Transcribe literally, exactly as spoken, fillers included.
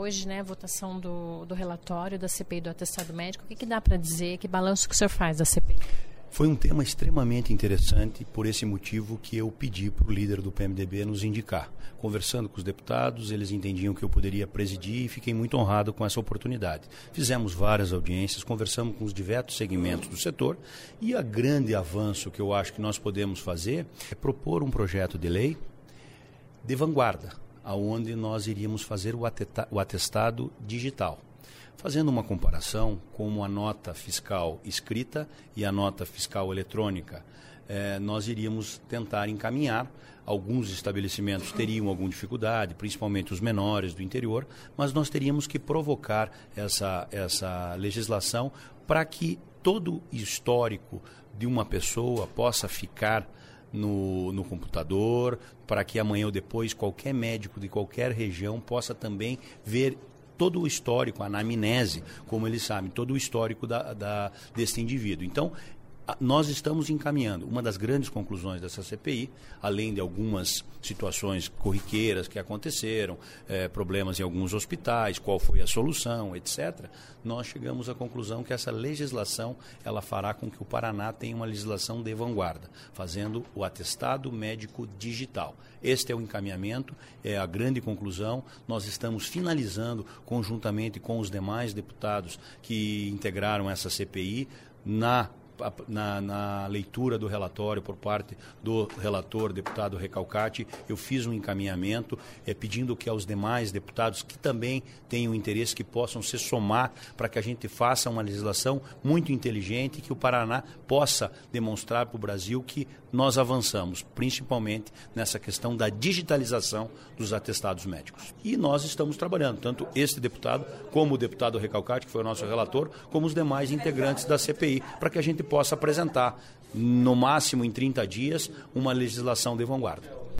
hoje, né, a votação do, do relatório da C P I do atestado médico. O que, que dá para dizer? Que balanço que o senhor faz da C P I? Foi um tema extremamente interessante, por esse motivo que eu pedi para o líder do P M D B nos indicar. Conversando com os deputados, eles entendiam que eu poderia presidir e fiquei muito honrado com essa oportunidade. Fizemos várias audiências, conversamos com os diversos segmentos do setor e o grande avanço que eu acho que nós podemos fazer é propor um projeto de lei de vanguarda, onde nós iríamos fazer o atestado digital. Fazendo uma comparação com a nota fiscal escrita e a nota fiscal eletrônica, eh, nós iríamos tentar encaminhar. Alguns estabelecimentos teriam alguma dificuldade, principalmente os menores do interior, mas nós teríamos que provocar essa, essa legislação para que todo histórico de uma pessoa possa ficar No, no computador, para que amanhã ou depois qualquer médico de qualquer região possa também ver todo o histórico, a anamnese, como eles sabem, todo o histórico da, da, desse indivíduo. Então, a, nós estamos encaminhando. Uma das grandes conclusões dessa C P I, além de algumas situações corriqueiras que aconteceram, eh, problemas em alguns hospitais, qual foi a solução, etcétera, nós chegamos à conclusão que essa legislação ela fará com que o Paraná tenha uma legislação de vanguarda, fazendo o atestado médico digital. Este é o encaminhamento, é a grande conclusão. Nós estamos finalizando conjuntamente com os demais deputados que integraram essa C P I na Na, na leitura do relatório por parte do relator, deputado Recalcati. Eu fiz um encaminhamento é, pedindo que aos demais deputados que também tenham interesse que possam se somar para que a gente faça uma legislação muito inteligente e que o Paraná possa demonstrar para o Brasil que nós avançamos, principalmente nessa questão da digitalização dos atestados médicos. E nós estamos trabalhando, tanto este deputado como o deputado Recalcati, que foi o nosso relator, como os demais integrantes da C P I, para que a gente possa apresentar, no máximo em trinta dias, uma legislação de vanguarda.